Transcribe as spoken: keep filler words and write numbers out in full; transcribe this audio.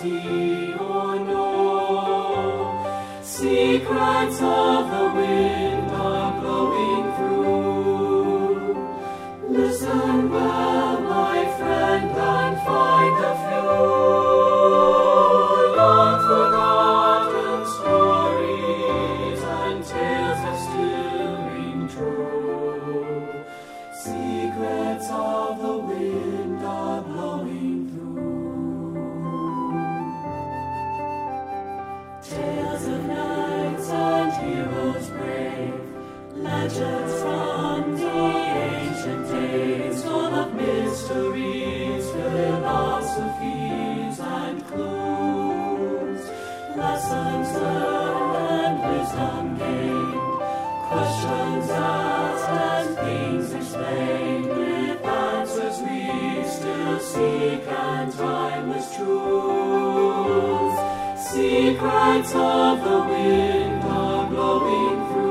see or know. Secrets of the wind are blowing through. Listen well, my friend, and find the few long-forgotten stories and tales that still ring true. Secrets of the wind are blowing through. Tales of knights and heroes brave, legends from the ancient days, full of mysteries, philosophies, and clues. Lessons learned and wisdom gained, questions asked and things explained, with answers we still seek and timeless truths. Secrets of the wind are blowing through.